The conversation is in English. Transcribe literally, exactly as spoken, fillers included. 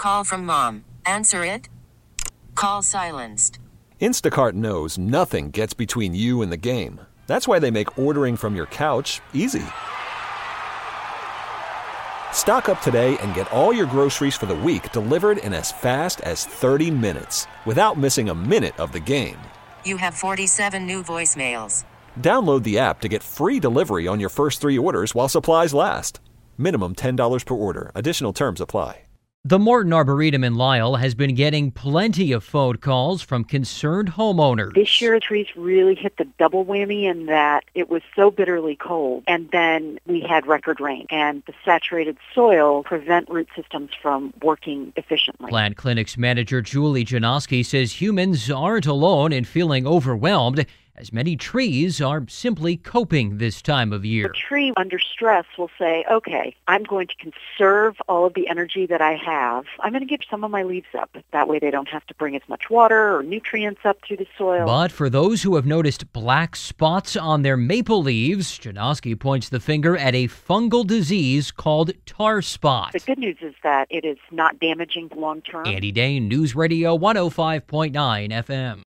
Call from mom. Answer it. Call silenced. Instacart knows nothing gets between you and the game. That's why they make ordering from your couch easy. Stock up today and get all your groceries for the week delivered in as fast as thirty minutes without missing a minute of the game. You have forty-seven new voicemails. Download the app to get free delivery on your first three orders while supplies last. Minimum ten dollars per order. Additional terms apply. The Morton Arboretum in Lisle has been getting plenty of phone calls from concerned homeowners. This year, trees really hit the double whammy in that it was so bitterly cold, and then we had record rain, and the saturated soil prevent root systems from working efficiently. Plant Clinics manager Julie Janoski says humans aren't alone in feeling overwhelmed, as many trees are simply coping this time of year. A tree under stress will say, okay, I'm going to conserve all of the energy that I have. I'm going to give some of my leaves up. That way they don't have to bring as much water or nutrients up through the soil. But for those who have noticed black spots on their maple leaves, Janoski points the finger at a fungal disease called tar spot. The good news is that it is not damaging long term. Andy Dane, News Radio one oh five point nine F M.